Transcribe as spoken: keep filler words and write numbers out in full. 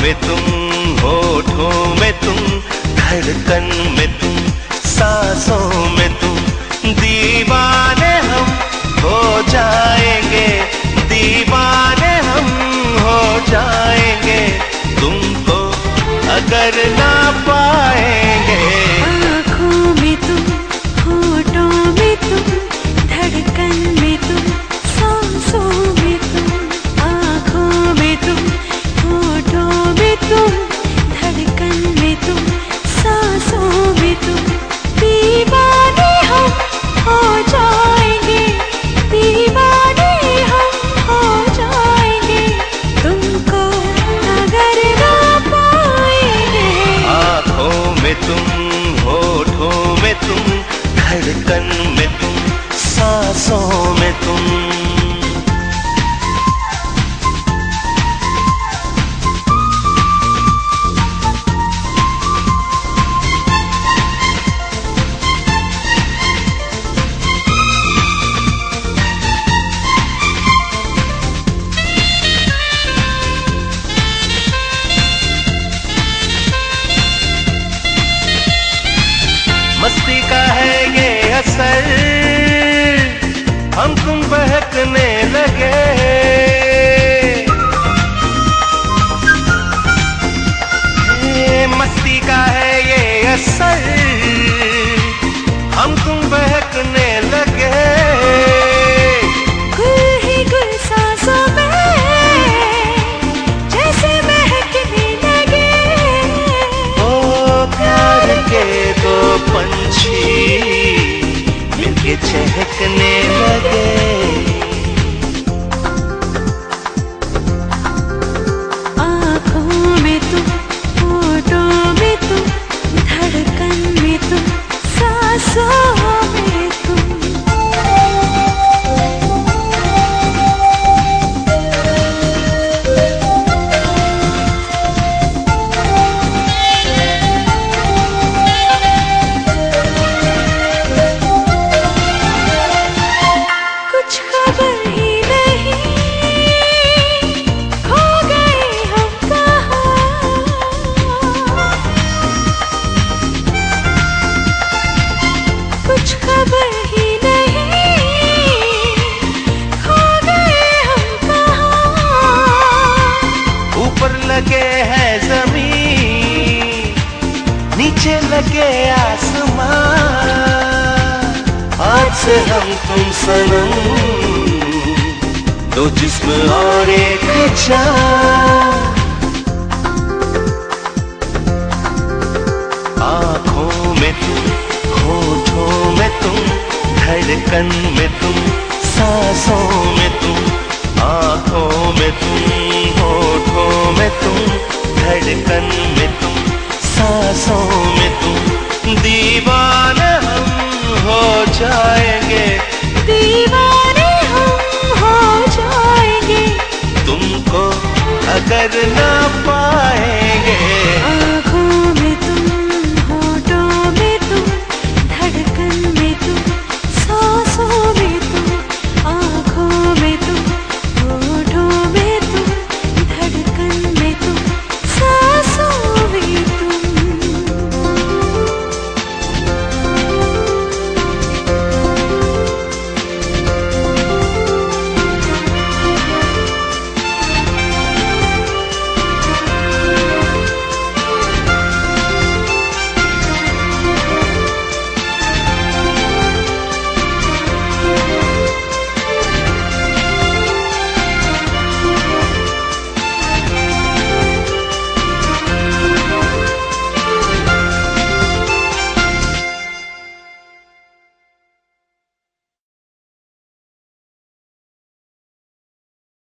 में तुम, होठों में तुम, धड़कन में तुम, सांसों में तुम, दीवाने हम हो जाएंगे, दीवाने हम हो जाएंगे, तुमको अगर ना पाएंगे। आँखों में तुम, होठों में तुम, धड़कन में तुम, सांसों में तुम, आँखों में तुम, होठों में तुम, धड़कन में तुम, सांसों में तुम, दीवाने हम हो जाएंगे, दीवाने हम हो जाएंगे, तुमको अगर ना पाएंगे। आँखों में तुम, होठों में तुम, धड़कन में तुम, सांसों में तुम। मस्ती का है ये असर, हम तुम बहकने लगे, ये मस्ती का है ये असर, हम तुम बहकने लगे, गुल ही गुल सांसों में जैसे महकने लगे, ओ प्यार के दो पंछी मिलके चहकने लगे। आँखों में तुम, होठों में तुम, धड़कन में तुम, सांसों में तुम। कुछ खबर ही नहीं, खो गए हम कहाँ। कुछ खबर ही नहीं, खो गए हम कहाँ। ऊपर लगे है जमीन, नीचे लगे आसमान, आज से हम तुम सनम, दो जिस्म और एक जान। आँखों में तुम, होठों में तुम, धड़कन में तुम, सांसों में तुम, आँखों में तुम, होठों में तुम, धड़कन में तुम, सांसों में तुम, दीवाने हम हो जाएंगे, दीवाने हम हो जाएंगे, तुमको अगर ना पाएंगे।